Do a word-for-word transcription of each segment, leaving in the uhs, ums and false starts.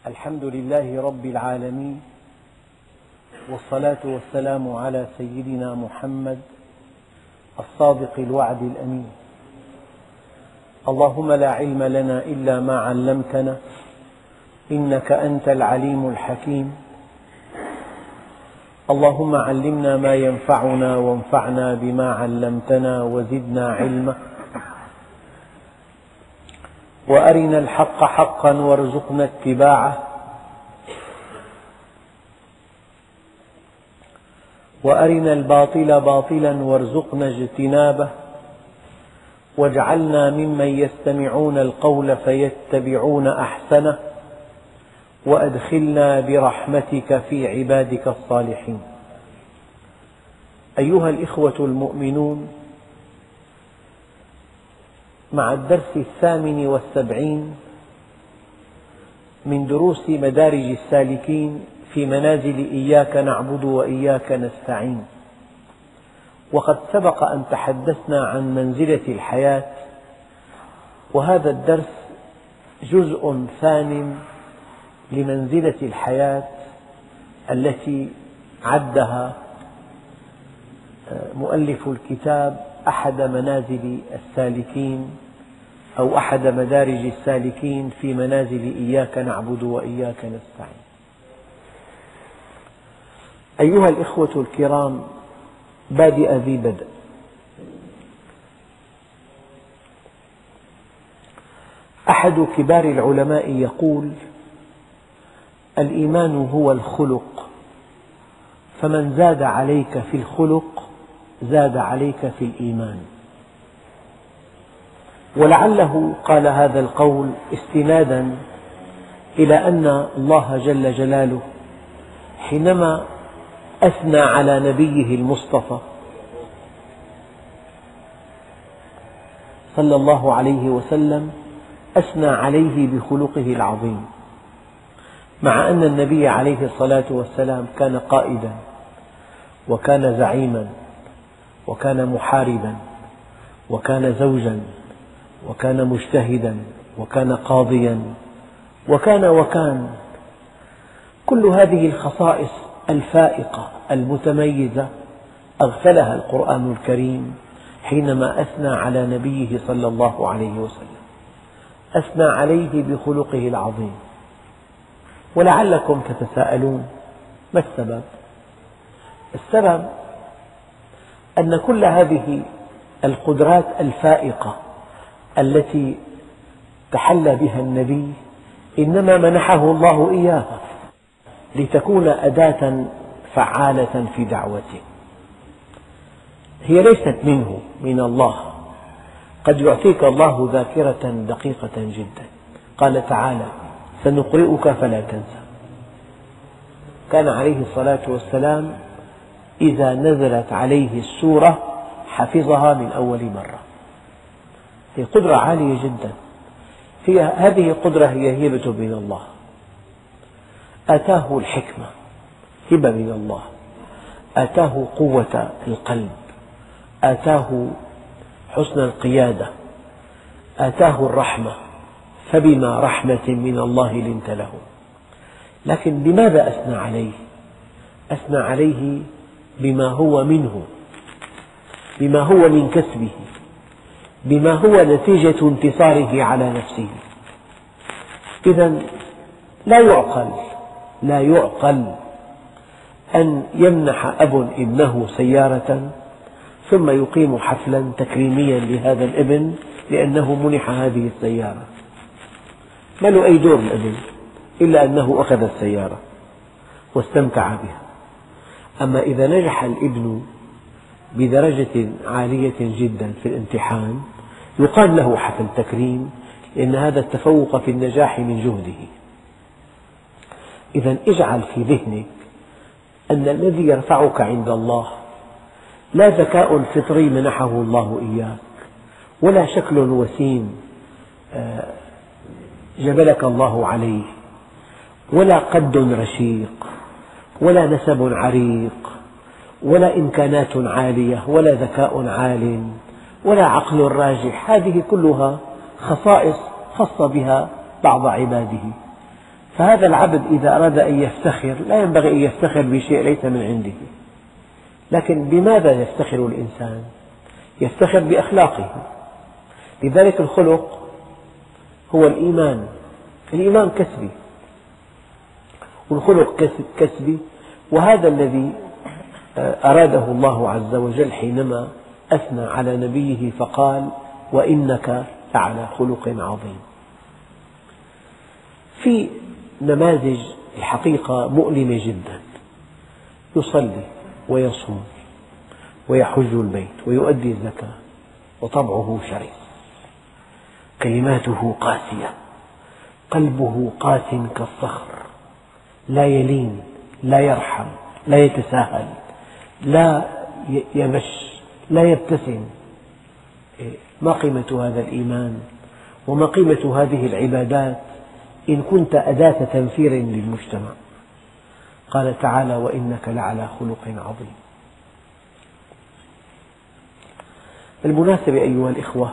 الحمد لله رب العالمين، والصلاة والسلام على سيدنا محمد الصادق الوعد الأمين. اللهم لا علم لنا إلا ما علمتنا إنك أنت العليم الحكيم. اللهم علمنا ما ينفعنا وانفعنا بما علمتنا وزدنا علما، وأرنا الحق حقا وارزقنا اتباعه، وأرنا الباطل باطلا وارزقنا اجتنابه، واجعلنا ممن يستمعون القول فيتبعون أحسنه، وأدخلنا برحمتك في عبادك الصالحين. أيها الإخوة المؤمنون، مع الدرس الثامن والسبعين من دروس مدارج السالكين في منازل إياك نعبد وإياك نستعين. وقد سبق أن تحدثنا عن منزلة الحياة، وهذا الدرس جزء ثان لمنزلة الحياة التي عدها مؤلف الكتاب أحد منازل السالكين أو أحد مدارج السالكين في منازل إياك نعبد وإياك نستعين. أيها الإخوة الكرام، بادئ ذي بدء. أحد كبار العلماء يقول: الإيمان هو الخلق، فمن زاد عليك في الخلق زاد عليك في الإيمان. ولعله قال هذا القول استنادا إلى أن الله جل جلاله حينما أثنى على نبيه المصطفى صلى الله عليه وسلم أثنى عليه بخلقه العظيم، مع أن النبي عليه الصلاة والسلام كان قائدا، وكان زعيما، وكان محاربا، وكان زوجا، وكان مجتهدا، وكان قاضيا، وكان وكان كل هذه الخصائص الفائقة المتميزة أغفلها القرآن الكريم حينما أثنى على نبيه صلى الله عليه وسلم، أثنى عليه بخلقه العظيم. ولعلكم تتساءلون: ما السبب؟ السبب أن كل هذه القدرات الفائقة التي تحلى بها النبي إنما منحه الله إياها لتكون أداة فعالة في دعوته. هي ليست منه، من الله. قد يعطيك الله ذاكرة دقيقة جدا. قال تعالى: سنقرئك فلا تنسى. كان عليه الصلاة والسلام إذا نزلت عليه السورة حفظها من أول مرة. هي قدرة عالية جدا. هي هذه القدرة هي هبة من الله. آتاه الحكمة، هبة من الله. آتاه قوة القلب، آتاه حسن القيادة، آتاه الرحمة، فبما رحمة من الله لنت لهم. لكن لماذا أثنى عليه؟ أثنى عليه بما هو منه، بما هو من كسبه، بما هو نتيجة انتصاره على نفسه. إذا لا يعقل لا يعقل أن يمنح أب ابنه سيارة ثم يقيم حفلا تكريميا لهذا الابن لأنه منح هذه السيارة. ما له أي دور الابن إلا أنه أخذ السيارة واستمتع بها. أما إذا نجح الابن بدرجة عالية جدا في الامتحان يقال له حفل تكريم، لأن هذا التفوق في النجاح من جهده. إذا اجعل في ذهنك أن الذي يرفعك عند الله لا ذكاء فطري منحه الله إياك، ولا شكل وسيم جبلك الله عليه، ولا قد رشيق، ولا نسب عريق، ولا إمكانات عالية، ولا ذكاء عال، ولا عقل راجح. هذه كلها خصائص خص بها بعض عباده. فهذا العبد إذا أراد أن يفتخر لا ينبغي أن يفتخر بشيء ليس من عنده، لكن بماذا يفتخر الإنسان؟ يفتخر بأخلاقه. لذلك الخلق هو الإيمان، الإيمان كسبي والخلق كسبي، وهذا الذي أراده الله عز وجل حينما أثنى على نبيه فقال: وإنك لعلى خلق عظيم. في نماذج الحقيقة مؤلمة جدا، يصلي ويصوم ويحج البيت ويؤدي الزكاة وطبعه شرس، كلماته قاسية، قلبه قاس كالصخر، لا يلين، لا يرحم، لا يتساهل، لا يمش، لا يبتسم. ما قيمة هذا الإيمان؟ وما قيمة هذه العبادات إن كنت أداة تنفير للمجتمع؟ قال تعالى: وإنك لعلى خلق عظيم. بالمناسبة أيها الإخوة،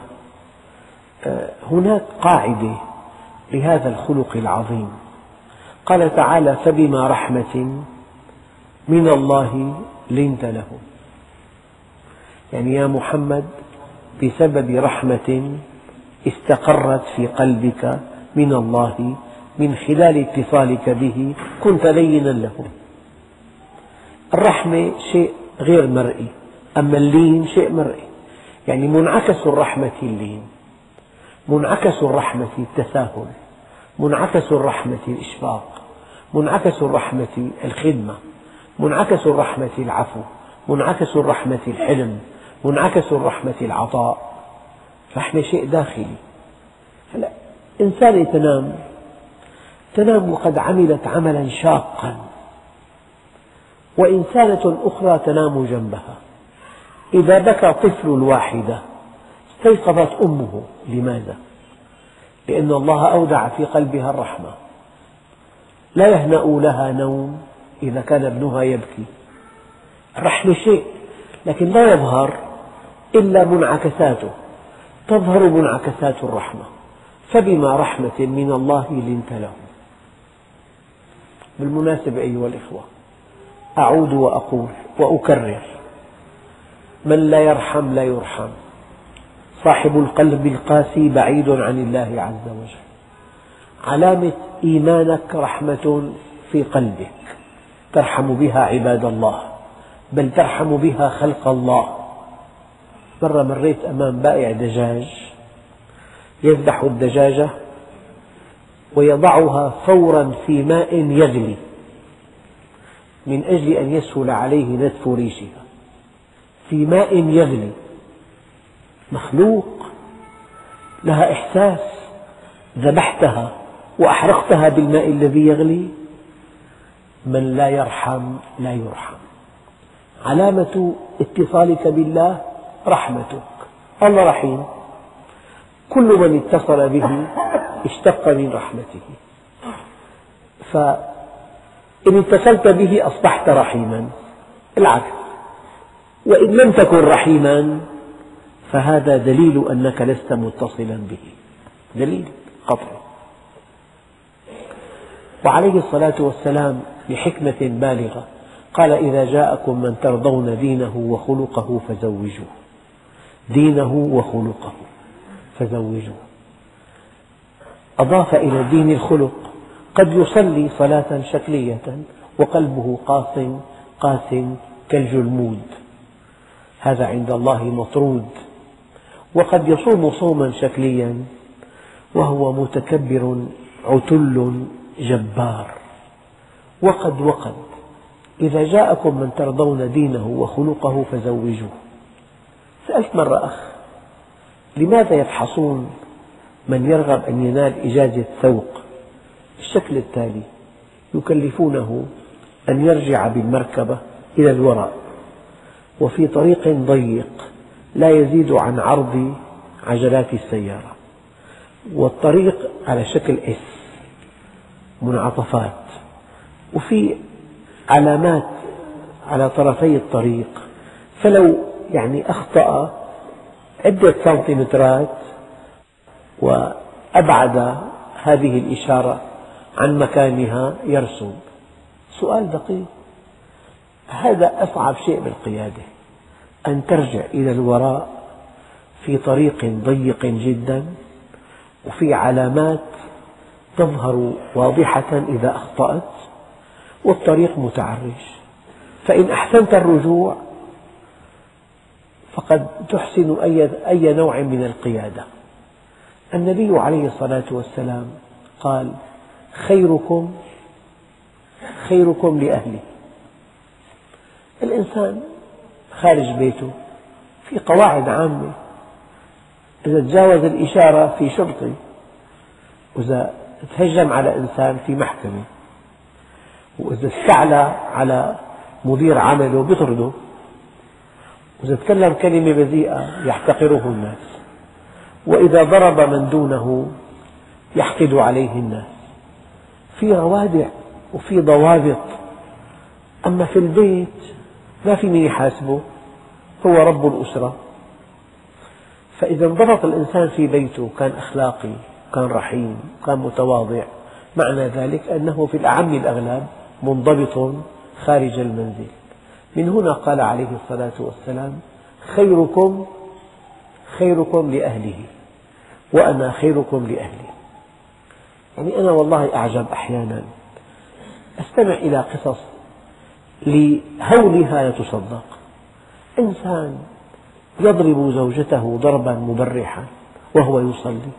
هناك قاعدة لهذا الخلق العظيم. قال تعالى: فبما رحمة من الله لنت لهم، يعني يا محمد بسبب رحمة استقرت في قلبك من الله من خلال اتصالك به كنت لينا لهم. الرحمة شيء غير مرئي، أما اللين شيء مرئي، يعني منعكس الرحمة اللين، منعكس الرحمة التساهل، منعكس الرحمة الإشفاق، منعكس الرحمة الخدمة، منعكس الرحمة العفو، منعكس الرحمة الحلم، منعكس الرحمة العطاء. رحمة شيء داخلي. هلا إنسانة تنام تنام وقد عملت عملا شاقا، وإنسانة أخرى تنام جنبها. إذا بكى طفل الواحدة استيقظت أمه. لماذا؟ لأن الله أودع في قلبها الرحمة. لا يهنأ لها نوم إذا كان ابنها يبكي. الرحمة شيء، لكن لا يظهر إلا منعكساته، تظهر منعكسات الرحمة. فبما رحمة من الله لنت لهم. بالمناسبة أيها الإخوة، أعود وأقول وأكرر: من لا يرحم لا يرحم. صاحب القلب القاسي بعيد عن الله عز وجل. علامة إيمانك رحمة في قلبك ترحم بها عباد الله، بل ترحم بها خلق الله. مرة مريت أمام بائع دجاج يذبح الدجاجة ويضعها فورا في ماء يغلي من أجل أن يسهل عليه نتف ريشها، في ماء يغلي. مخلوق لها إحساس، ذبحتها وأحرقتها بالماء الذي يغلي. من لا يرحم لا يرحم. علامة اتصالك بالله رحمتك. الله رحيم، كل من اتصل به اشتق من رحمته، فإن اتصلت به أصبحت رحيما. العكس، وإن لم تكن رحيما فهذا دليل أنك لست متصلا به، دليل قطعي. وعليه الصلاة والسلام بحكمة بالغة قال: إذا جاءكم من ترضون دينه وخلقه فزوجوه. دينه وخلقه فزوجوه. أضاف إلى الدين الخلق. قد يصلي صلاة شكلية وقلبه قاس قاس كالجلمود، هذا عند الله مطرود. وقد يصوم صوما شكليا وهو متكبر عتل جبار. وقد وقد إذا جاءكم من ترضون دينه وخلقه فزوجوه. سألت مرة أخ: لماذا يفحصون من يرغب أن ينال إجازة سوق بالشكل التالي؟ يكلفونه أن يرجع بالمركبة إلى الوراء وفي طريق ضيق لا يزيد عن عرض عجلات السيارة، والطريق على شكل إس، منعطفات، وفي علامات على طرفي الطريق، فلو يعني أخطأ عدة سنتيمترات وأبعد هذه الإشارة عن مكانها يرسب. سؤال دقيق. هذا أصعب شيء بالقيادة، أن ترجع إلى الوراء في طريق ضيق جدا وفي علامات تظهر واضحة إذا أخطأت والطريق متعرج، فإن أحسنت الرجوع فقد تحسن أي نوع من القيادة. النبي عليه الصلاة والسلام قال: خيركم خيركم لأهله. الإنسان خارج بيته في قواعد عامة، إذا تجاوز الإشارة في شرطي، وإذا تهجم على إنسان في محكمة، وإذا استعلى على مدير عمله بيطرده، وإذا تكلم كلمة بذيئة يحتقره الناس، وإذا ضرب من دونه يحقد عليه الناس. في روادع وفي ضوابط. أما في البيت ما في من يحاسبه، هو رب الأسرة. فإذا انضبط الإنسان في بيته، كان أخلاقي، كان رحيم، كان متواضع، معنى ذلك أنه في الأعم الأغلب منضبط خارج المنزل. من هنا قال عليه الصلاة والسلام: خيركم خيركم لأهله وأنا خيركم لأهلي. يعني أنا والله أعجب أحيانا أستمع إلى قصص لهولها لا تصدق. إنسان يضرب زوجته ضربا مبرحا وهو يصلي،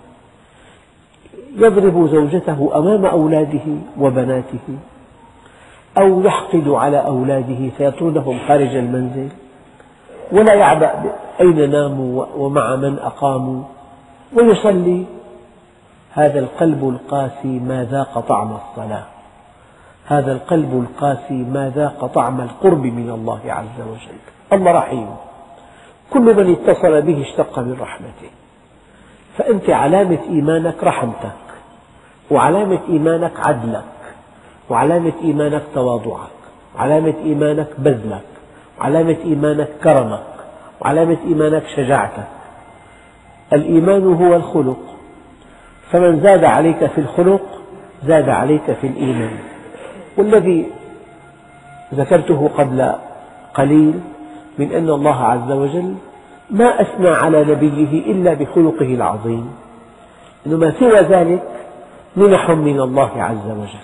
يضرب زوجته أمام أولاده وبناته، أو يحقد على أولاده فيطردهم خارج المنزل، ولا يعبأ أين ناموا ومع من أقاموا، ويصلي. هذا القلب القاسي ما ذاق طعم الصلاة، هذا القلب القاسي ما ذاق طعم القرب من الله عز وجل. الله رحيم، كل من اتصل به اشتق من رحمته. فأنت علامة إيمانك رحمتك، وعلامة إيمانك عدلك، وعلامة إيمانك تواضعك، وعلامة إيمانك بذلك، وعلامة إيمانك كرمك، وعلامة إيمانك شجاعتك. الإيمان هو الخلق، فمن زاد عليك في الخلق زاد عليك في الإيمان. والذي ذكرته قبل قليل من أن الله عز وجل ما أثنى على نبيه إلا بخلقه العظيم، أنه ما سوى ذلك منح من الله عز وجل.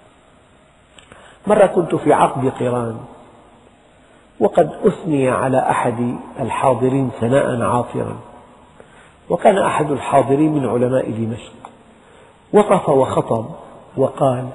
مرة كنت في عقد قران، وقد أثني على أحد الحاضرين ثناء عاطرا، وكان أحد الحاضرين من علماء دمشق، وقف وخطب وقال،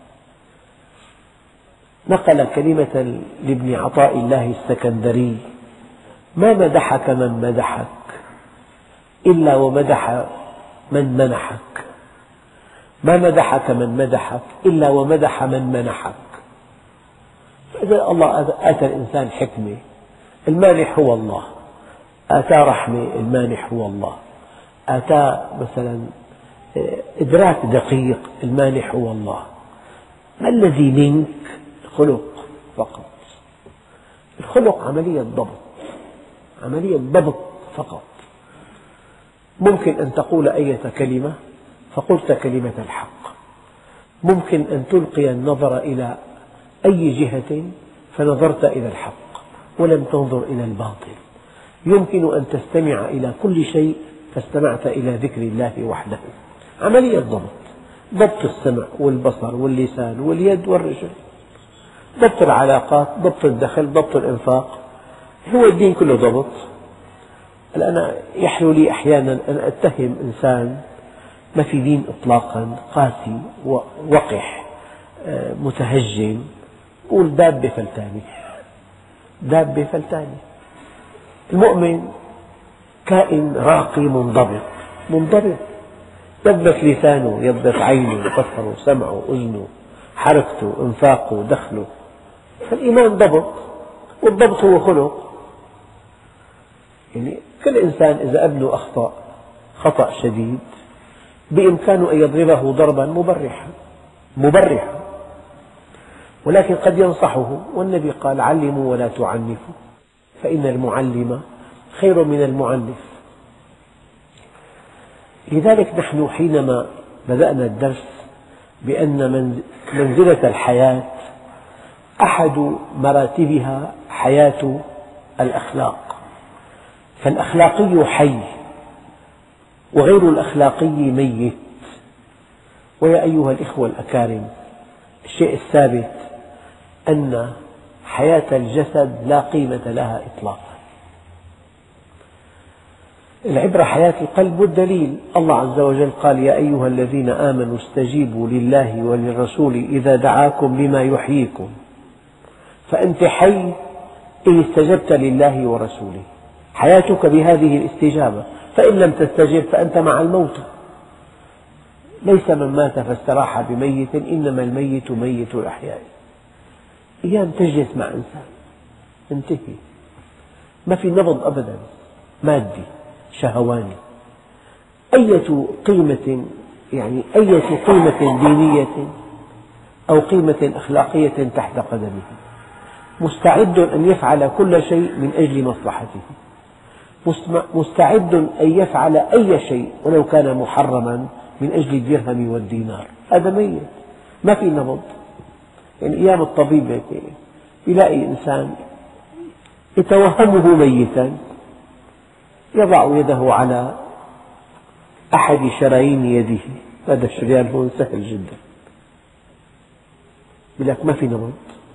نقل كلمة لابن عطاء الله السكندري: ما مدحك من مدحك إلا ومدح من منحك، ما مدحك من مدحك إلا ومدح من منحك. فإذا الله آتى الإنسان حكمة، المانح هو الله، آتاه رحمة، المانح هو الله، آتاه مثلا إدراك دقيق، المانح هو الله. ما الذي منك؟ خلق فقط. الخلق عملية ضبط، عملية ضبط فقط. ممكن أن تقول أية كلمة فقلت كلمة الحق، ممكن أن تلقي النظر إلى أي جهة فنظرت إلى الحق ولم تنظر إلى الباطل، يمكن أن تستمع إلى كل شيء فاستمعت إلى ذكر الله وحده. عملية ضبط، ضبط السمع والبصر واللسان واليد والرجل، ضبط العلاقات، ضبط الدخل، ضبط الإنفاق. هو الدين كله ضبط. أنا يحلو لي أحيانا أن أتهم إنسان ما في دين إطلاقا، قاسي وقح متهجم، قول دابة فلتاني، دابة فلتاني. المؤمن كائن راقي منضبط، منضبط، يضبط لسانه، يضبط عينه، بصره، سمعه، أذنه، حركته، إنفاقه، دخله. فالإيمان ضبط، والضبط هو خلق. يعني كل إنسان إذا ابنه أخطأ خطأ شديد بإمكانه أن يضربه ضربا مبرحا مبرحا، ولكن قد ينصحه، والنبي قال: علموا ولا تعنفوا، فإن المعلم خير من المعنف. لذلك نحن حينما بدأنا الدرس بأن منزلة الحياة أحد مراتبها حياة الأخلاق، فالأخلاقي حي وغير الأخلاقي ميت. ويا أيها الإخوة الأكارم، الشيء الثابت أن حياة الجسد لا قيمة لها إطلاقا. العبرة حياة القلب، والدليل الله عز وجل قال: يا أيها الذين آمنوا استجيبوا لله وللرسول إذا دعاكم لما يحييكم. فأنت حي إن استجبت لله ورسوله، حياتك بهذه الاستجابة، فإن لم تستجب فأنت مع الموتى. ليس من مات فاستراح بميت، إنما الميت ميت الأحياء. أيام تجلس مع إنسان انتهي، ما في نبض أبدا، مادي شهواني. أية قيمة يعني أية قيمة دينية أو قيمة أخلاقية تحت قدمه، مستعد أن يفعل كل شيء من أجل مصلحته، مستعد أن يفعل أي شيء ولو كان محرما من أجل الدرهم والدينار. هذا ميت، ما في نبض. يعني أيام الطبيب هيك يلاقي إنسان يتوهمه ميتا، يضع يده على أحد شرايين يده، هذا الشريان هون سهل جدا، يقول لك ما في نبض.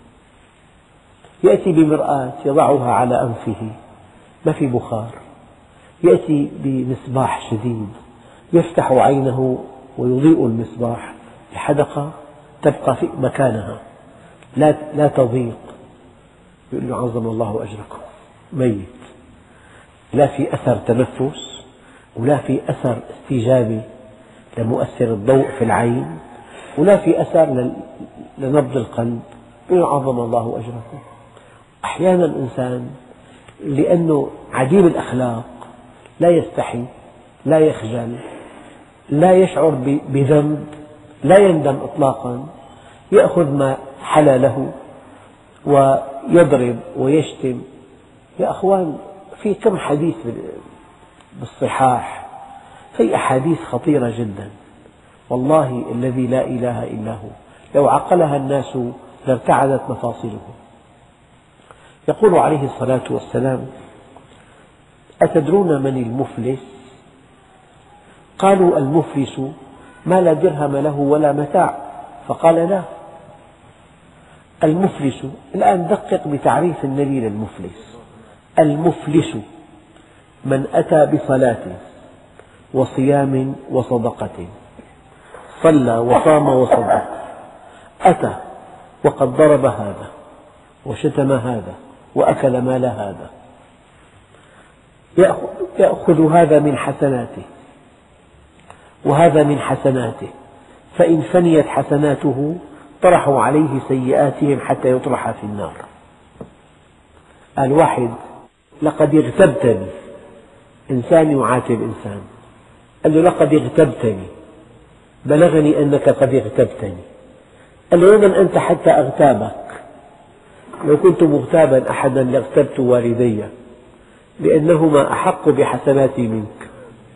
يأتي بمرآة يضعها على أنفه، ما في بخار. يأتي بمصباح شديد يفتح عينه ويضيء المصباح، الحدقة تبقى في مكانها لا لا تضيق. يقول له: عظم الله أجركم. ميت، لا في أثر تنفس ولا في أثر استجابة لمؤثر الضوء في العين ولا في أثر لنبض القلب. يقول له: عظم الله أجركم. أحيانا الإنسان لأنه عديم الأخلاق لا يستحي، لا يخجل، لا يشعر بذنب، لا يندم إطلاقا، يأخذ ما حل له ويضرب ويشتم. يا أخوان، في كم حديث بالصحاح، في أحاديث خطيرة جدا، والله الذي لا إله إلا هو لو عقلها الناس لارتعدت مفاصلهم. يقول عليه الصلاة والسلام: أتدرون من المفلس؟ قالوا: المفلس ما لا درهم له ولا متاع. فقال: لا، المفلس، الآن دقق بتعريف النبي للمفلس. المفلس من أتى بصلاة وصيام وصدقة، صلى وصام وصدق، أتى وقد ضرب هذا وشتم هذا وأكل مال هذا، يأخذ هذا من حسناته وهذا من حسناته، فإن فنيت حسناته طرحوا عليه سيئاتهم حتى يطرح في النار. قال واحد: لقد اغتبتني، إنسان يعاتب إنسان، قال له: لقد اغتبتني، بلغني أنك قد اغتبتني. قال له: ومن أنت حتى أغتابك؟ لو كنت مغتابا أحدا لاغتبت والدي، لأنهما أحق بحسناتي منك.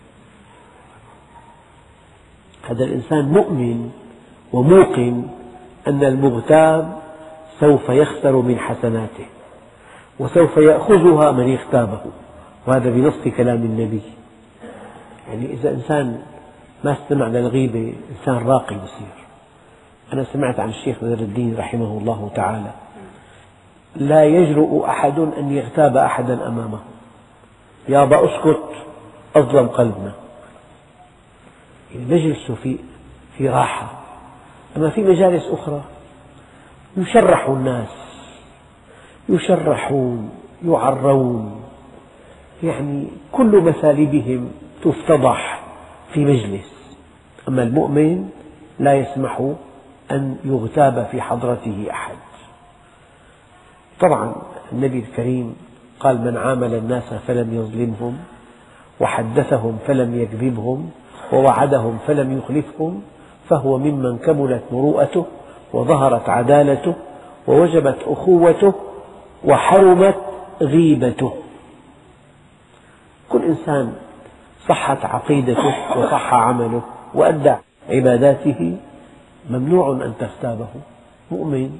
هذا الإنسان مؤمن وموقن أن المغتاب سوف يخسر من حسناته وسوف يأخذها من اغتابه، وهذا بنص كلام النبي. يعني إذا إنسان ما استمع للغيبة إنسان راقي يصير. أنا سمعت عن الشيخ بدر الدين رحمه الله تعالى: لا يجرؤ أحد أن يغتاب أحدا أمامه، يابا أسكت أظلم قلبنا. نجلس في في راحة. أما في مجالس أخرى يشرح الناس، يشرحون يعرون، يعني كل مثالبهم تفتضح في مجلس. أما المؤمن لا يسمح أن يغتاب في حضرته أحد. طبعا النبي الكريم قال: من عامل الناس فلم يظلمهم وحدثهم فلم يكذبهم ووعدهم فلم يخلفهم فهو ممن كملت مروءته وظهرت عدالته ووجبت أخوته وحرمت غيبته. كل إنسان صحت عقيدته وصح عمله وأدى عباداته ممنوع أن تغتابه، مؤمن.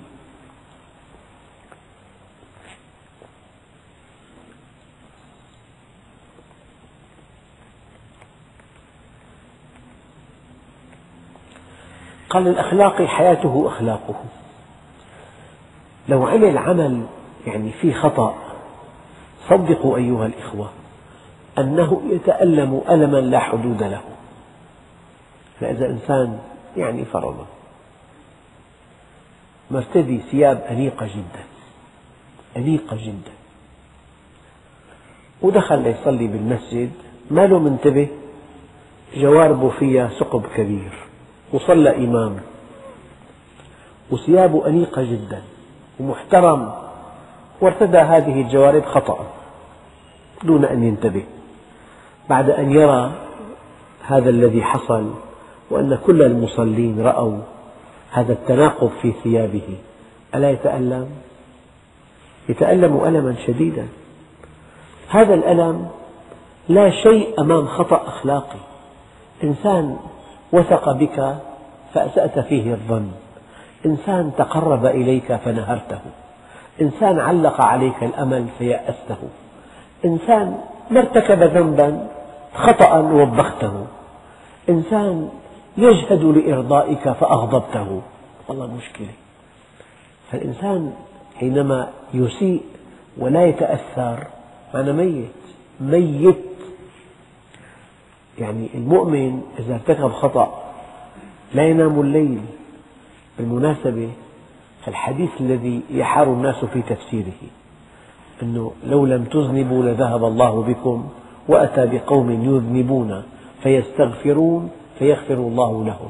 قال الأخلاق حياته أخلاقه. لو عمل عمل يعني فيه خطأ، صدقوا أيها الإخوة أنه يتألم ألما لا حدود له. فإذا إنسان يعني فرضا مرتدي ثياب أنيقة جدا أنيقة جدا ودخل ليصلي بالمسجد، ما له منتبه، جواربه فيها ثقب كبير، وصلى إمام وثيابه أنيقة جدا ومحترم، وارتدى هذه الجوارب خطأ دون أن ينتبه، بعد أن يرى هذا الذي حصل وأن كل المصلين رأوا هذا التناقض في ثيابه، ألا يتألم؟ يتألم ألما شديدا. هذا الألم لا شيء أمام خطأ أخلاقي. إنسان وثق بك فأسأت فيه الظن، إنسان تقرب إليك فنهرته، إنسان علق عليك الأمل فيأسته، إنسان ما ارتكب ذنبا خطأ وبخته، إنسان يجهد لإرضائك فأغضبته، والله مشكلة. فالإنسان حينما يسيء ولا يتأثر معنى ميت ميت. يعني المؤمن إذا ارتكب خطأ لا ينام الليل. بالمناسبة الحديث الذي يحار الناس في تفسيره أنه لو لم تذنبوا لذهب الله بكم وأتى بقوم يذنبون فيستغفرون فيغفر الله لهم.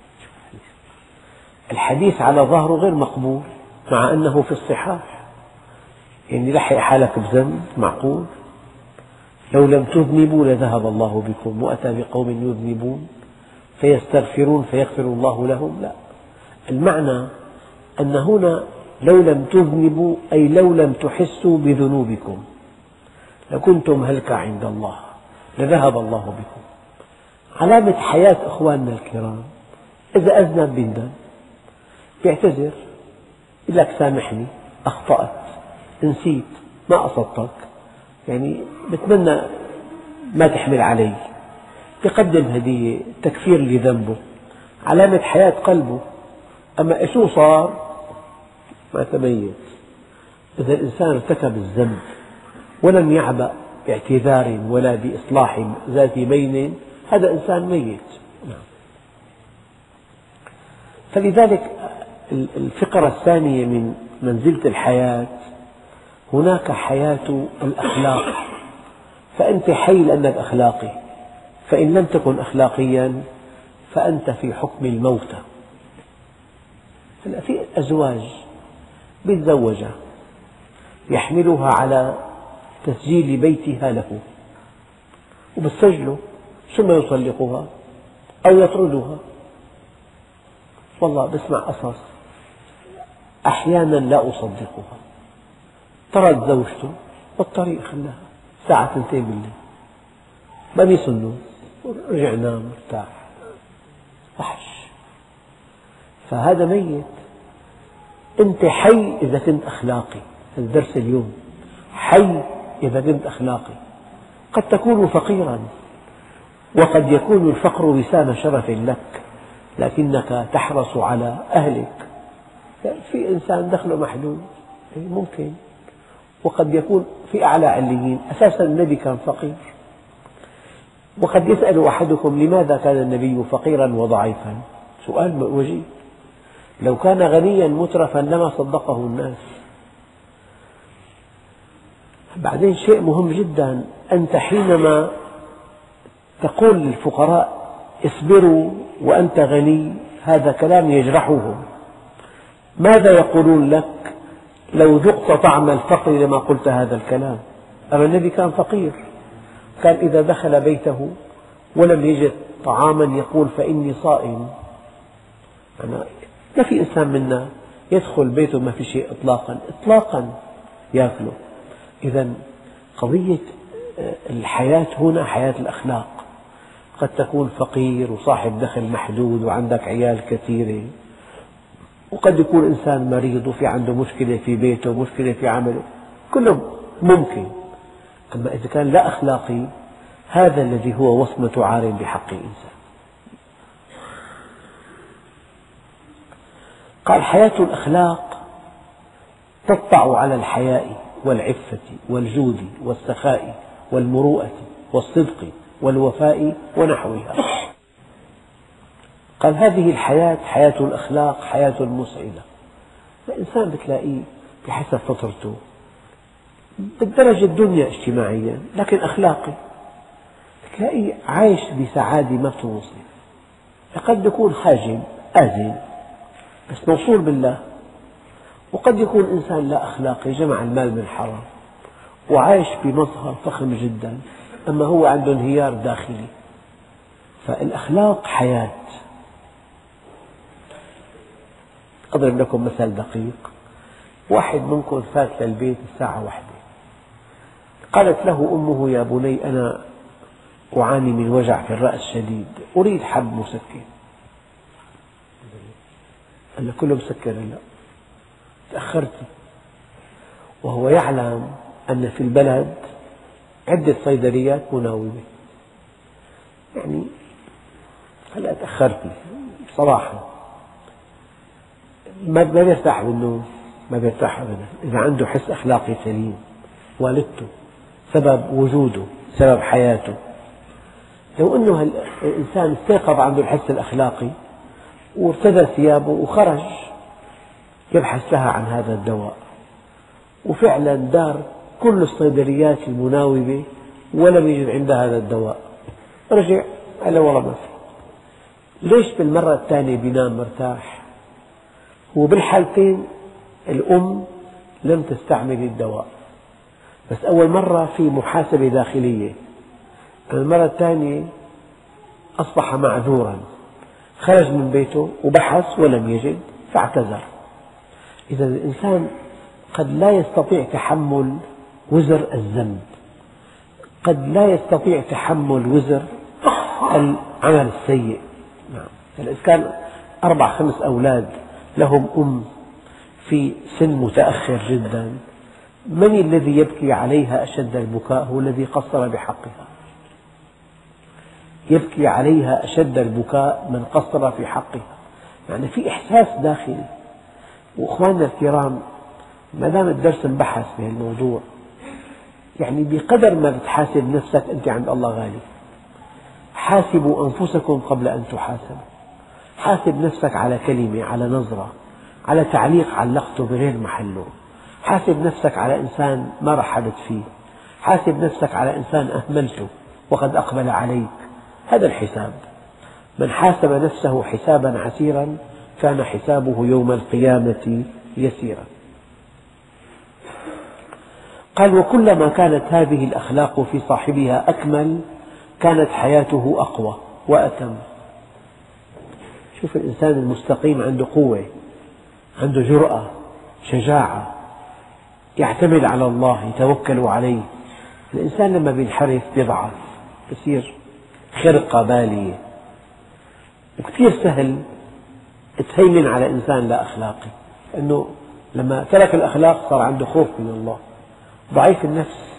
الحديث على ظهره غير مقبول مع أنه في الصحاح. يعني لحق حالك بذنب معقول؟ لو لم تذنبوا لذهب الله بكم وأتى بقوم يذنبون فيستغفرون فيغفر الله لهم. لا، المعنى أن هنا لو لم تذنبوا أي لو لم تحسوا بذنوبكم لكنتم هلكة عند الله لذهب الله بكم. علامة حياة إخواننا الكرام إذا أذنب بيندم، بيعتذر، يقول لك سامحني أخطأت، نسيت، ما قصدتك، يعني بتمنى ما تحمل علي، يقدم هدية تكفير لذنبه، علامة حياة قلبه. أما شو صار؟ ما تميز. إذا الإنسان ارتكب الذنب ولم يعبأ باعتذار ولا بإصلاح ذات بين، هذا إنسان ميت. فلذلك الفقرة الثانية من منزلة الحياة هناك حياة الأخلاق. فأنت حي لأنك أخلاقي، فإن لم تكن أخلاقيا فأنت في حكم الموتى. هلأ في أزواج بيتزوجها يحملها على تسجيل بيتها له وبالسجله ثم يطلقها أو يطردها. والله بسمع قصص أحيانا لا أصدقها، طرد زوجته بالطريق خلاها ساعة تنتين بالليل، قميص النوم رجع نام مرتاح، وحش. فهذا ميت. أنت حي إذا كنت أخلاقي. الدرس اليوم حي إذا كنت أخلاقي. قد تكون فقيرا وقد يكون الفقر وسام شرف لك، لكنك تحرص على أهلك. في إنسان دخله محدود ممكن، وقد يكون في أعلى عليين. أساسا النبي كان فقير. وقد يسأل أحدكم لماذا كان النبي فقيرا وضعيفا؟ سؤال وجيه. لو كان غنيا مترفا لما صدقه الناس. بعدين شيء مهم جدا، أنت حينما تقول للفقراء اصبروا وأنت غني، هذا كلام يجرحهم. ماذا يقولون لك؟ لو ذقت طعم الفقر لما قلت هذا الكلام. أما النبي كان فقير، كان إذا دخل بيته ولم يجد طعاما يقول فإني صائم. أنا ما في إنسان منا يدخل بيته ما في شيء إطلاقا إطلاقا يأكله. إذا قضية الحياة هنا حياة الأخلاق. قد تكون فقير وصاحب دخل محدود وعندك عيال كثيرة، وقد يكون إنسان مريض وفي عنده مشكلة في بيته ومشكلة في عمله، كله ممكن. أما إذا كان لا أخلاقي، هذا الذي هو وصمة عار بحق الإنسان. قال حياة الأخلاق تطلع على الحياء والعفة والجود والسخاء والمروءة والصدق والوفاء ونحوها. قال هذه الحياة، حياة الأخلاق، حياة مسعدة. الإنسان بتلاقيه بحسب فطرته بالدرجة الدنيا اجتماعيا، لكن أخلاقي تلاقيه عايش بسعادة ما بتوصف. قد يكون حاجب آذن بس موصول بالله، وقد يكون إنسان لا أخلاقي جمع المال من حرام وعايش بمظهر فخم جدا، أما هو عنده انهيار داخلي. فالأخلاق حياة. أضرب لكم مثل دقيق. واحد منكم فات للبيت الساعة واحدة، قالت له أمه يا بني أنا أعاني من وجع في الرأس شديد، أريد حب مسكن. قال له كله مسكر هلا، تأخرتي. وهو يعلم أن في البلد عدة صيدليات مناوبة، يعني هلا تأخرتي بصراحة. ما بيرتاح بالنوم، ما بيرتاح أبدا. إذا عنده حس أخلاقي سليم، والدته سبب وجوده، سبب حياته. لو أنه الإنسان استيقظ عنده الحس الأخلاقي وارتدى ثيابه وخرج يبحث لها عن هذا الدواء، وفعلا دار كل الصيدليات المناوبة ولم يجد عندها هذا الدواء، رجع قال والله ما في. ليش بالمرة الثانية بينام مرتاح؟ هو بالحالتين الأم لم تستعمل الدواء، بس أول مرة في محاسبة داخلية، المرة الثانية أصبح معذورا، خرج من بيته وبحث ولم يجد فاعتذر. إذا الإنسان قد لا يستطيع تحمل وزر الذنب، قد لا يستطيع تحمل وزر العمل السيء. إذا كان أربع خمس أولاد لهم أم في سن متأخر جدا، من الذي يبكي عليها أشد البكاء؟ هو الذي قصر بحقها. يبكي عليها أشد البكاء من قصر في حقها. يعني في إحساس داخلي. وأخواننا الكرام، ما دام الدرس انبحث بهالموضوع، يعني بقدر ما بتحاسب نفسك أنت عند الله غالي. حاسبوا أنفسكم قبل أن تحاسبوا. حاسب نفسك على كلمة، على نظرة، على تعليق علقته بغير محله. حاسب نفسك على إنسان ما رحبت فيه. حاسب نفسك على إنسان أهملته وقد أقبل عليك. هذا الحساب. من حاسب نفسه حسابا عسيرا كان حسابه يوم القيامة يسيرا. قال وكلما كانت هذه الأخلاق في صاحبها أكمل كانت حياته أقوى وأتم. شوف الإنسان المستقيم عنده قوة، عنده جرأة، شجاعة، يعتمد على الله، يتوكل عليه. الإنسان لما بينحرف بيضعف، بصير خرقة بالية. وكثير سهل تهيمن على إنسان لا أخلاقي، لأنه لما ترك الأخلاق صار عنده خوف من الله، ضعيف النفس.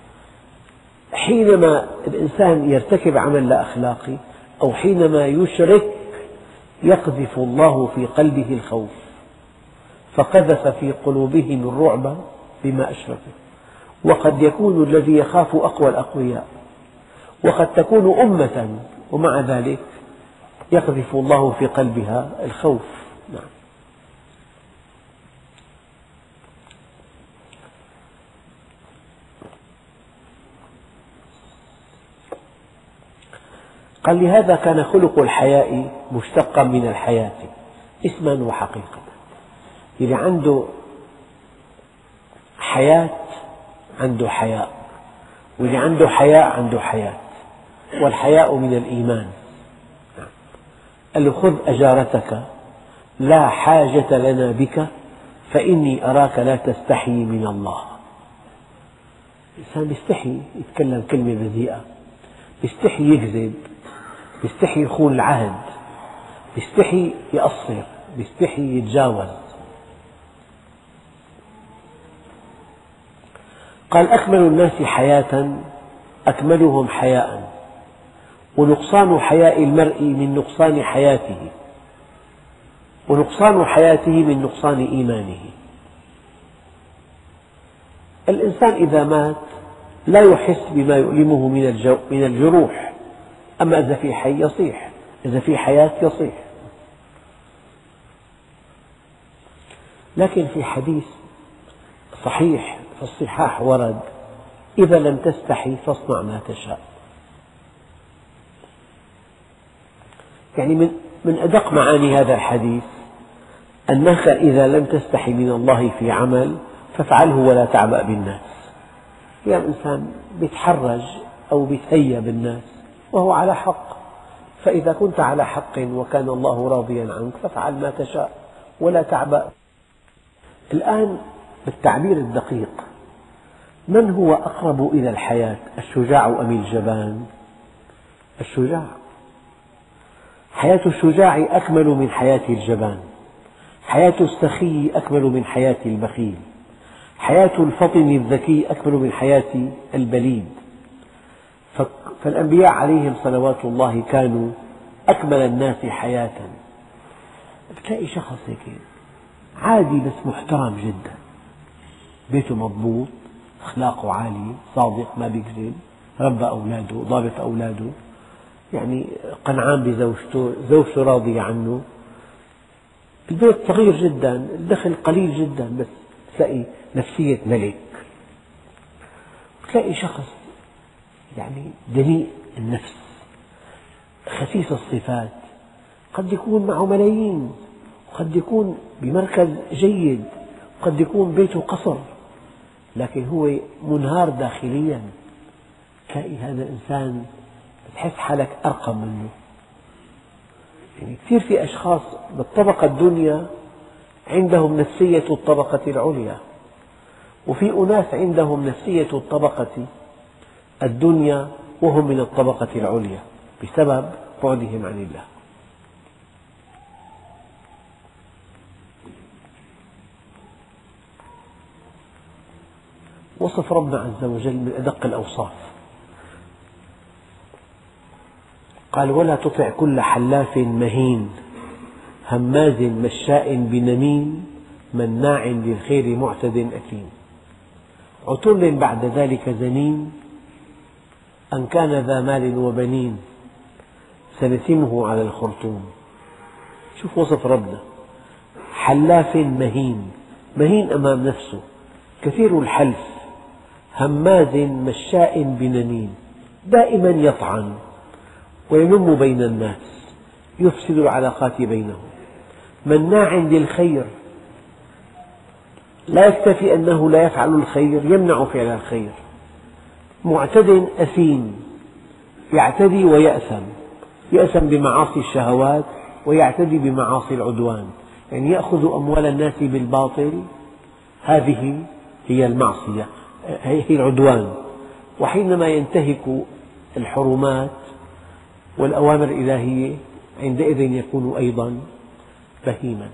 حينما الإنسان يرتكب عمل لا أخلاقي أو حينما يشرك يقذف الله في قلبه الخوف، فقذف في قلوبهم الرعب بما أشركوا. وقد يكون الذي يخاف أقوى الأقوياء، وقد تكون أمة ومع ذلك يقذف الله في قلبها الخوف. نعم. قال لهذا كان خلق الحياء مشتقا من الحياة اسما وحقيقة. اللي عنده حياة عنده حياء، واللي عنده حياء عنده حياة، والحياء من الإيمان. قال له خذ أجارتك لا حاجة لنا بك فإني أراك لا تستحي من الله. الإنسان يستحي يتكلم كلمة بذيئة، يستحي يكذب، بيستحي يخون العهد، بيستحي يقصر، بيستحي يتجاوز. قال أكمل الناس حياة أكملهم حياء، ونقصان حياء المرء من نقصان حياته، ونقصان حياته من نقصان إيمانه. الإنسان إذا مات لا يحس بما يؤلمه من الجروح، أما إذا في حي يصيح، إذا في حياة يصيح. لكن في حديث صحيح في الصحاح ورد: إذا لم تستحي فاصنع ما تشاء. يعني من من أدق معاني هذا الحديث أنك إذا لم تستحي من الله في عمل فافعله ولا تعبأ بالناس. يعني إنسان يتحرج أو يتهيأ بالناس وهو على حق، فإذا كنت على حق وكان الله راضيا عنك فافعل ما تشاء ولا تعبأ. الآن بالتعبير الدقيق، من هو أقرب إلى الحياة، الشجاع أم الجبان؟ الشجاع. حياة الشجاع أكمل من حياة الجبان، حياة السخي أكمل من حياة البخيل، حياة الفطن الذكي أكمل من حياة البليد. فالأنبياء عليهم صلوات الله كانوا أكمل الناس حياة. بتلاقي شخص هيك عادي بس محترم جدا، بيته مضبوط، أخلاقه عالية، صادق، ما بيكذب، ربى أولاده، ضابط أولاده، يعني قنعان بزوجته، زوجته راضية عنه، البيت صغير جدا، الدخل قليل جدا، بس تلاقي نفسية ملك. تلاقي شخص يعني دنيء النفس، خسيس الصفات، قد يكون معه ملايين، وقد يكون بمركز جيد، وقد يكون بيته قصر، لكن هو منهار داخليا. تلاقي هذا الإنسان بتحس حالك أرقى منه. يعني كثير في أشخاص بالطبقة الدنيا عندهم نفسية الطبقة العليا، وفي أناس عندهم نفسية الطبقة الدنيا وهم من الطبقة العليا بسبب بعدهم عن الله. وصف ربنا عز وجل من أدق الأوصاف، قال: ولا تطع كل حلاف مهين هماز مشاء بنميم مناع للخير معتد أثيم عتل بعد ذلك زنيم أن كان ذا مال وبنين سنسمه على الخرطوم. شوف وصف ربنا: حلاف مهين، مهين أمام نفسه، كثير الحلف، هماز مشاء بنميم، دائما يطعن وينم بين الناس، يفسد العلاقات بينهم، مناع للخير، لا يكتفي أنه لا يفعل الخير، يمنع فعل الخير، معتد أثيم، يعتدي ويأثم، يأثم بمعاصي الشهوات ويعتدي بمعاصي العدوان، يعني يأخذ أموال الناس بالباطل، هذه هي المعصية، هي العدوان. وحينما ينتهك الحرمات والأوامر الإلهية عندئذ يكون أيضا بهيما.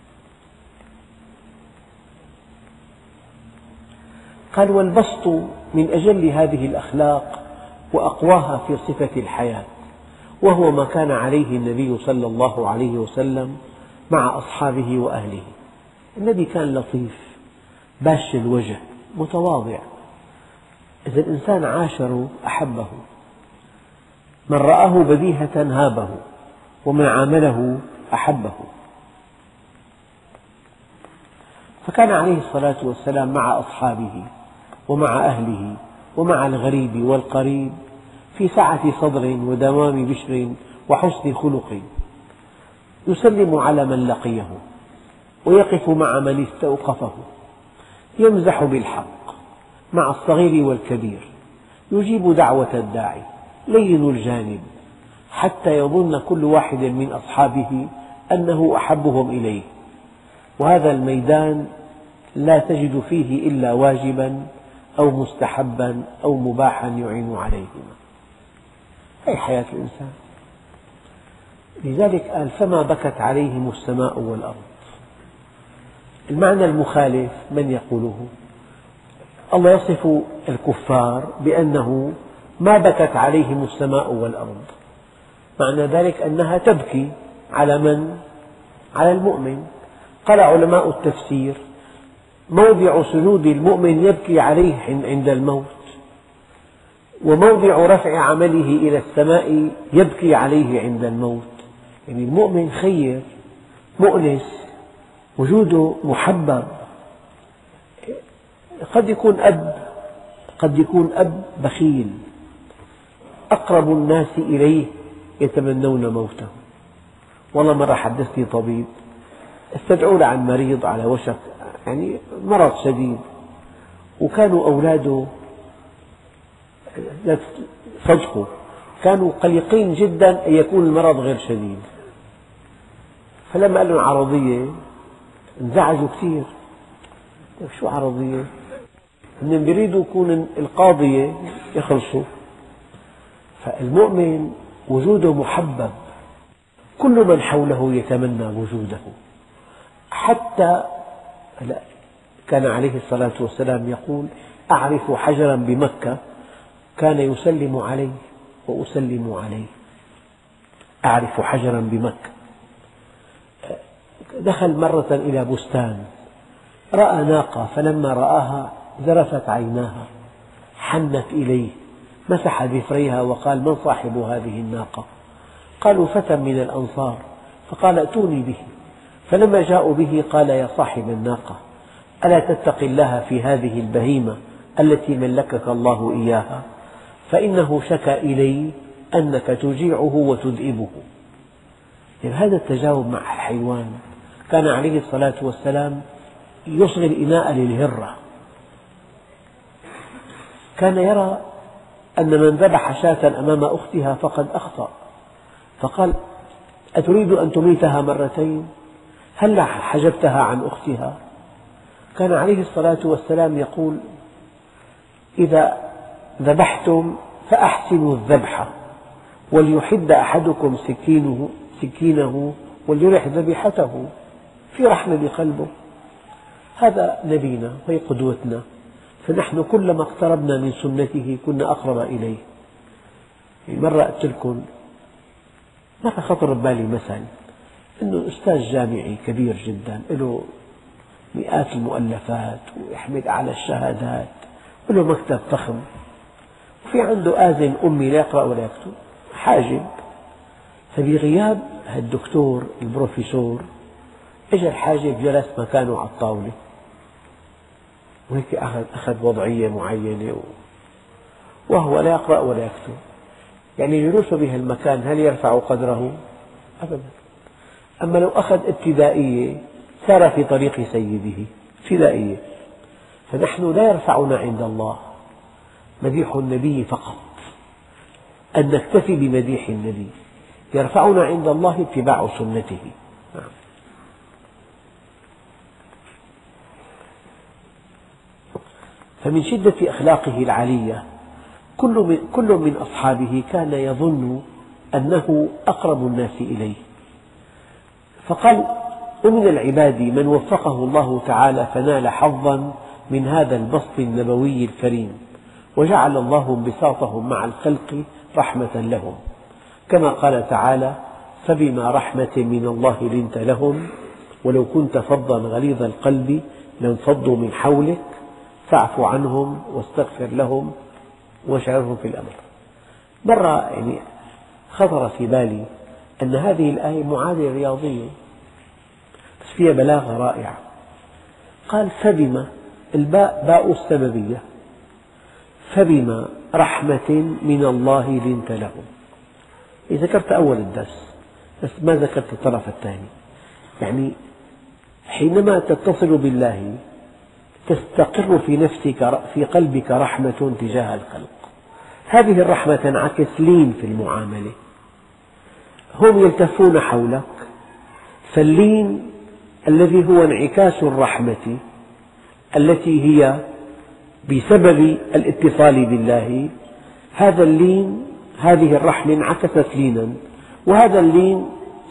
قال: والبسط من أجل هذه الأخلاق وأقواها في صفة الحياة، وهو ما كان عليه النبي صلى الله عليه وسلم مع أصحابه وأهله. النبي كان لطيف، باش الوجه، متواضع، إذا الإنسان عاشره أحبه، من رآه بديهة هابه، ومن عامله أحبه. فكان عليه الصلاة والسلام مع أصحابه ومع أهله ومع الغريب والقريب في سعة صدر ودوام بشر وحسن خلق، يسلم على من لقيه ويقف مع من استوقفه، يمزح بالحق مع الصغير والكبير، يجيب دعوة الداعي، لين الجانب، حتى يظن كل واحد من أصحابه أنه أحبهم إليه. وهذا الميدان لا تجد فيه إلا واجبا أو مستحبا أو مباحا يعين عليهما. هذه حياة الإنسان. لذلك قال فما بكت عليهم السماء والأرض. المعنى المخالف من يقوله؟ الله يصف الكفار بأنه ما بكت عليهم السماء والأرض، معنى ذلك أنها تبكي على من؟ على المؤمن. قال علماء التفسير موضع سجود المؤمن يبكي عليه عند الموت، وموضع رفع عمله إلى السماء يبكي عليه عند الموت. يعني المؤمن خير مؤنس، وجوده محبب. قد يكون أب قد يكون أب بخيل، أقرب الناس إليه يتمنون موته. والله مرة حدثني طبيب استدعوا له عن مريض على وشك يعني مرض شديد، وكانوا أولاده صدقوا كانوا قلقين جدا أن يكون المرض غير شديد، فلما قال لهم عرضية انزعجوا كثير. شو عرضية؟ هم يريدوا يكون القاضية يخلصوا. فالمؤمن وجوده محبب، كل من حوله يتمنى وجوده. حتى كان عليه الصلاة والسلام يقول أعرف حجرا بمكة كان يسلم عليه وأسلم عليه. أعرف حجرا بمكة. دخل مرة إلى بستان رأى ناقة، فلما رآها ذرفت عيناها، حنت إليه، مسح ذفريها وقال من صاحب هذه الناقة؟ قالوا فتى من الأنصار، فقال ائتوني به. فلما جاءوا به قال يا صاحب الناقة ألا تتقي الله في هذه البهيمة التي ملكك الله إياها؟ فإنه شكى إلي أنك تجيعه وتذئبه. هذا التجاوب مع الحيوان. كان عليه الصلاة والسلام يصغي الإناء للهرة. كان يرى أن من ذبح شاة أمام أختها فقد أخطأ، فقال أتريد أن تميتها مرتين؟ هلا حجبتها عن أختها؟ كان عليه الصلاة والسلام يقول إذا ذبحتم فأحسنوا الذبح، وليحد أحدكم سكينه, سكينه وليرح ذبيحته، في رحمة بقلبه. هذا نبينا وهي قدوتنا، فنحن كلما اقتربنا من سنته كنا أقرب إليه. مرة قلت لكم، مرة خطر ببالي مثل أنه أستاذ جامعي كبير جدا له مئات المؤلفات ويحمل أعلى الشهادات وله مكتب فخم، وفي عنده آذن أمي لا يقرأ ولا يكتب، حاجب. فبغياب الدكتور البروفيسور اجى الحاجب جلس مكانه على الطاولة، وهيك أخذ, أخذ وضعية معينة وهو لا يقرأ ولا يكتب. يعني جلوسه بهالمكان هل يرفع قدره؟ أبدا. أما لو أخذ ابتدائية سار في طريق سيده، ابتدائية. فنحن لا يرفعنا عند الله مديح النبي فقط، أن نكتفي بمديح النبي، يرفعنا عند الله اتباع سنته. نعم. فمن شدة أخلاقه العالية كل من, كل من أصحابه كان يظن أنه أقرب الناس إليه. فقال ومن العباد من وفقه الله تعالى فنال حظا من هذا البسط النبوي الكريم، وجعل الله انبساطهم مع الخلق رحمة لهم، كما قال تعالى فبما رحمة من الله لنت لهم ولو كنت فظا غليظ القلب لانفضوا من حولك فاعف عنهم واستغفر لهم وشاورهم في الأمر. مرة يعني خطر في بالي أن هذه الآية معادلة رياضية بس فيها بلاغة رائعة. قال فبما، الباء باء السببية، فبما رحمة من الله لنت لهم. ذكرت أول الدرس بس ما ذكرت الطرف الثاني. يعني حينما تتصل بالله تستقر في نفسك في قلبك رحمة تجاه الخلق. هذه الرحمة تنعكس لين في المعاملة، هم يلتفون حولك، فاللين الذي هو انعكاس الرحمة التي هي بسبب الاتصال بالله، هذا اللين، هذه الرحمة انعكست لينا، وهذا اللين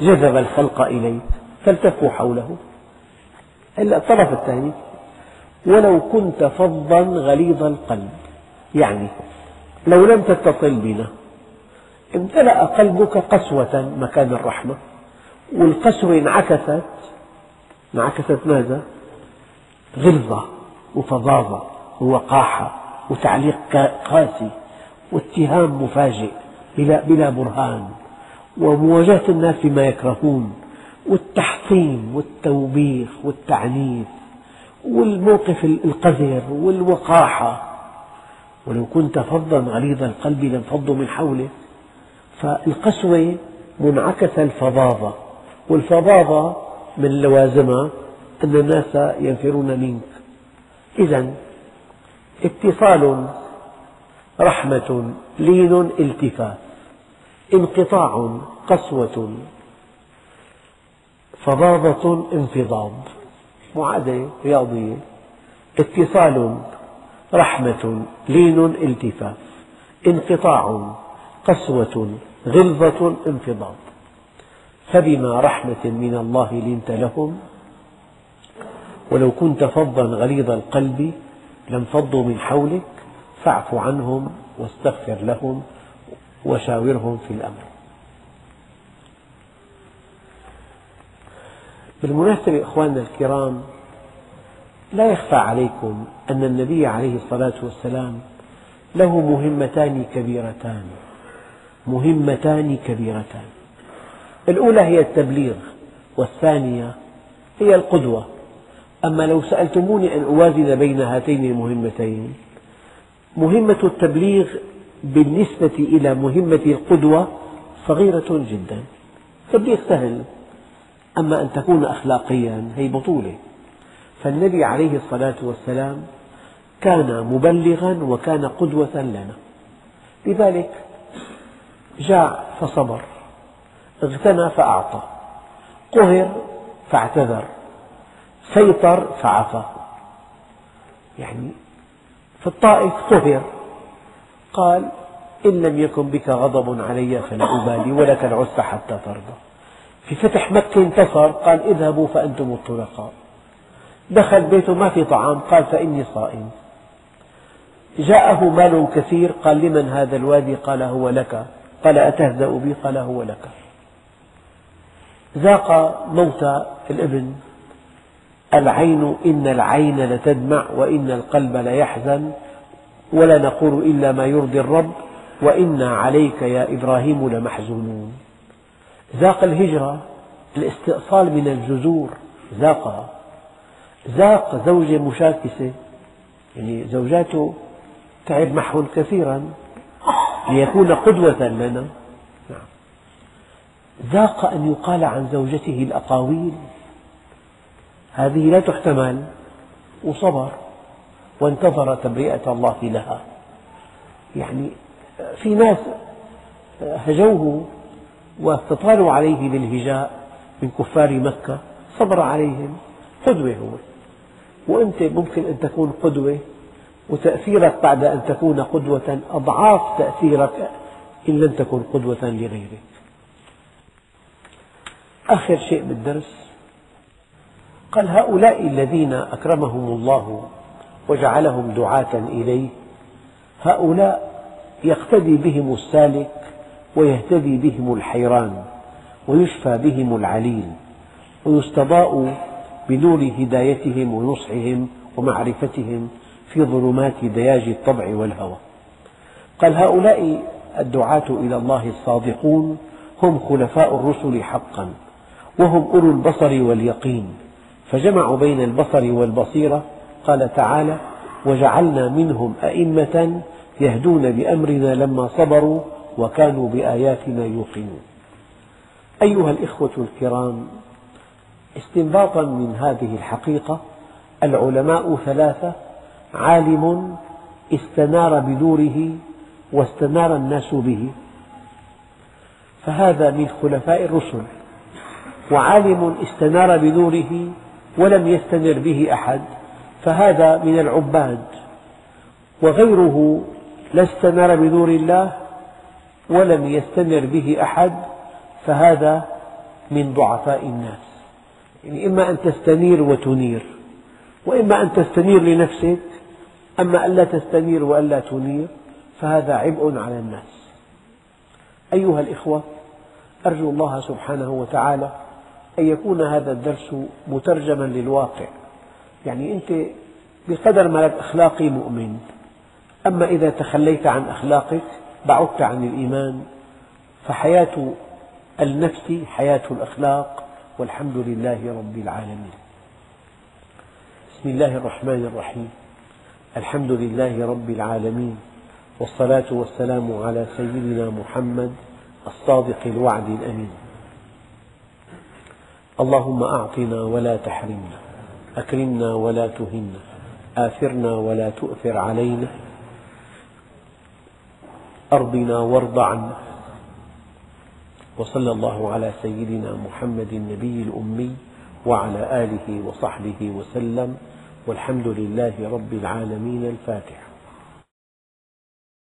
جذب الخلق إليك فالتفوا حوله. هلا الطرف الثاني، ولو كنت فظا غليظ القلب، يعني لو لم تتصل بنا امتلأ قلبك قسوة مكان الرحمة، والقسوة انعكست انعكست ماذا؟ غلظة وفظاظة ووقاحة وتعليق قاسي واتهام مفاجئ بلا, بلا برهان، ومواجهة الناس بما يكرهون، والتحطيم والتوبيخ والتعنيف والموقف القذر والوقاحة. ولو كنت فظا غليظ القلب لانفضوا من حولك. فالقسوة منعكس الفظاظة، والفظاظة من لوازمها أن الناس ينفرون منك. إذن اتصال رحمة لين التفاف، انقطاع قسوة فظاظة انفضاض، معادلة رياضية. اتصال رحمة لين التفاف، انقطاع قسوة غلظة انفضاض. فبما رحمة من الله لنت لهم ولو كنت فظا غليظ القلب لانفضوا من حولك فاعف عنهم واستغفر لهم وشاورهم في الأمر. بالمناسبة إخواننا الكرام، لا يخفى عليكم أن النبي عليه الصلاة والسلام له مهمتان كبيرتان مهمتان كبيرتان الأولى هي التبليغ، والثانية هي القدوة. أما لو سألتموني أن أوازن بين هاتين المهمتين، مهمة التبليغ بالنسبة إلى مهمة القدوة صغيرة جدا. التبليغ سهل، أما أن تكون أخلاقيا هي بطولة. فالنبي عليه الصلاة والسلام كان مبلغا وكان قدوة لنا، لذلك جاع فصبر، اغتنى فأعطى، قهر فاعتذر، سيطر فعفى. يعني في الطائف قهر قال إن لم يكن بك غضب علي فلا أبالي ولك العز حتى ترضى. في فتح مكة انتصر قال اذهبوا فأنتم الطلقاء. دخل بيته ما في طعام قال فإني صائم. جاءه مال كثير قال لمن هذا الوادي؟ قال هو لك. قال أتهزأ بي؟ قال هو لك. ذاق موت الابن، العين إن العين لتدمع وإن القلب ليحزن ولا نقول إلا ما يرضي الرب وإنا عليك يا إبراهيم لمحزونون. ذاق الهجرة، الاستئصال من الجذور ذاقها. ذاق زوجة مشاكسة، يعني زوجاته تعب معهم كثيرا ليكون قدوة لنا. ذاق أن يقال عن زوجته الأقاويل، هذه لا تحتمل، وصبر وانتظر تبرئة الله لها. يعني في ناس هجوه واستطالوا عليه بالهجاء من كفار مكة، صبر عليهم، قدوة هو. وأنت ممكن أن تكون قدوة وتأثيرك بعد أن تكون قدوة أضعاف تأثيرك إن لم تكن قدوة لغيرك. آخر شيء بالدرس قال هؤلاء الذين أكرمهم الله وجعلهم دعاة إليه، هؤلاء يقتدي بهم السالك ويهتدي بهم الحيران ويشفى بهم العليل ويستضاء بنور هدايتهم ونصحهم ومعرفتهم في ظلمات دياج الطبع والهوى. قال هؤلاء الدعاة إلى الله الصادقون هم خلفاء الرسل حقا، وهم أولو البصر واليقين، فجمعوا بين البصر والبصيرة. قال تعالى وجعلنا منهم أئمة يهدون بأمرنا لما صبروا وكانوا بآياتنا يوقنون. أيها الإخوة الكرام، استنباطا من هذه الحقيقة، العلماء ثلاثة: عالم استنار بنوره واستنار الناس به، فهذا من خلفاء الرسل. وعالم استنار بنوره ولم يستنر به أحد، فهذا من العباد. وغيره لا استنار بنور الله ولم يستنر به أحد، فهذا من ضعفاء الناس. يعني إما أن تستنير وتنير، وإما أن تستنير لنفسك، أما أن لا تستنير وأن لا تنير فهذا عبء على الناس. أيها الإخوة، أرجو الله سبحانه وتعالى أن يكون هذا الدرس مترجما للواقع. يعني أنت بقدر ما لك أخلاقي مؤمن، أما إذا تخليت عن أخلاقك بعدت عن الإيمان. فحياة النفس حياة الأخلاق، والحمد لله رب العالمين. بسم الله الرحمن الرحيم. الحمد لله رب العالمين، والصلاة والسلام على سيدنا محمد الصادق الوعد الأمين. اللهم أعطنا ولا تحرمنا، أكرمنا ولا تهنا، آثرنا ولا تؤثر علينا، أرضنا وارض عنا. وصلى الله على سيدنا محمد النبي الأمي وعلى آله وصحبه وسلم، والحمد لله رب العالمين. الفاتحة.